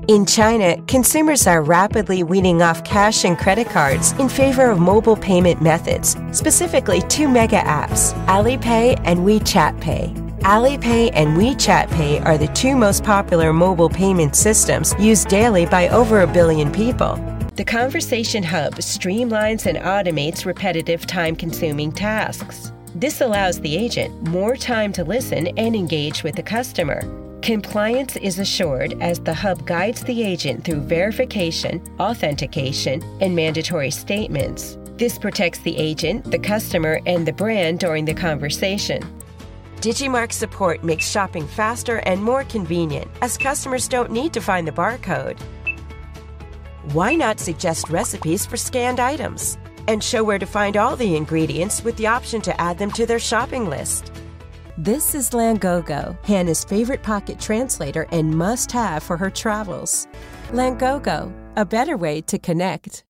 In China, consumers are rapidly weaning off cash and credit cards in favor of mobile payment methods, specifically two mega apps, Alipay and WeChat Pay. Alipay and WeChat Pay are the two most popular mobile payment systems used daily by over 1 billion people. The Conversation Hub streamlines and automates repetitive, time-consuming tasks. This allows the agent more time to listen and engage with the customer. Compliance is assured as the hub guides the agent through verification, authentication, and mandatory statements. This protects the agent, the customer, and the brand during the conversation. Digimarc support makes shopping faster and more convenient, as customers don't need to find the barcode. Why not suggest recipes for scanned items and show where to find all the ingredients with the option to add them to their shopping list? This is Langogo, Hannah's favorite pocket translator and must-have for her travels. Langogo, a better way to connect.